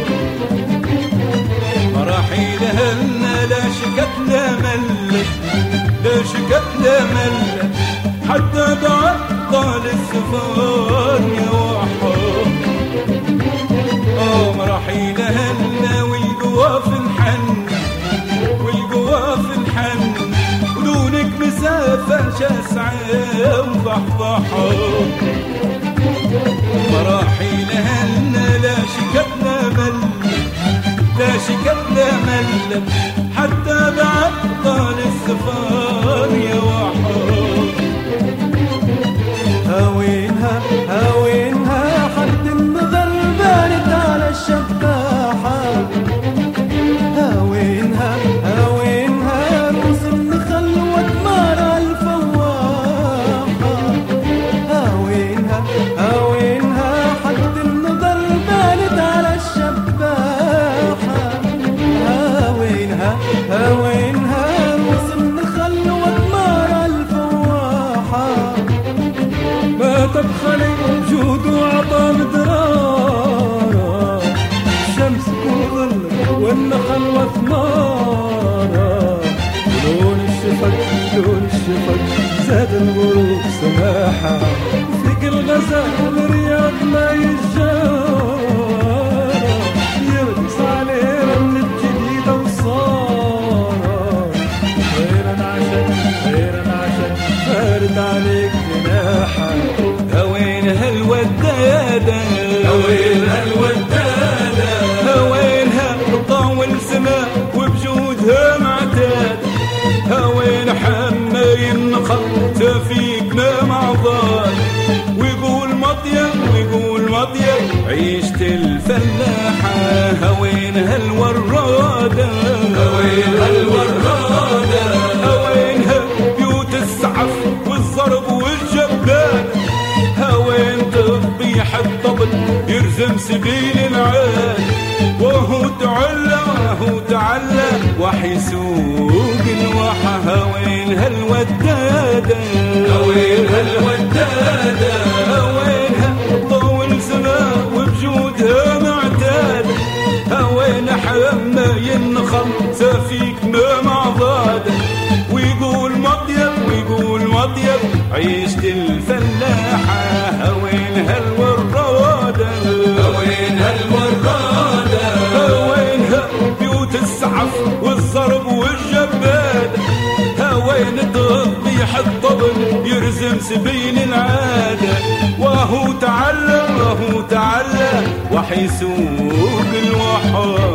مراحيلها لنا لا شكت لا ملت، لا شكت لا ملت، حتى بعد طال السفر يا وحو. مراحيلها لنا والقوا في الحن، والقوا في الحن، ودونك مسافة شاسعة وضحضحوا. مراحيلها لنا لا شكت لا ملت، لا شكت لا ملت، حتى بعد طال السفر يا وحو. هاوينها هاوينها حد غلبانت على الشباحة، هاوينها هاوينها روس النخل وتمارى الفواحة، هاوينها هاوينها حد غلبانت على الشباحة، هاوينها هاوينها روس النخل وتمارى الفواحة. ما تبخلي جود وعطا مدرارة، الشمس وظلك والنخل وثمارة، لون الشفق لون الشفق زاد الغروب سماحة، فيك الغزال رياض ما يجارة، يرقص عليه رملة جديدة وصارة، غير عشان غير عشان فارد عليك جناحة. هوينها الودادة، هوينها الودادة، هوينها طاول سماء وبجودها معتاد، هوين حماي النخل تفيك ما معضال، ويقول مطيب ويقول مطيب عيشة الفلاحة. هوينها الورادة، هوينها الورادة، هوينها بيوت السعف والضرب والجبال، هوين تطيح الطبل يرزم سبيل العال، وهو تعلى وهو تعلى وحيسوق الوحى. هوينها الودادة، هوينها الودادة، هوينها طول سماء وبجودها معتاد، هوين حماي النخل سافيك ما معضاد، ويقول مطيب ويقول مطيب عيشة الفلاحة. هوينها الورادة، هوينها الورادة، هوينها بيوت السعف والضرب والجباد، هوين تطيح الطبل يرزم سبيل العادة، وهو تعلى وهو تعلى وحيسوق الوحى.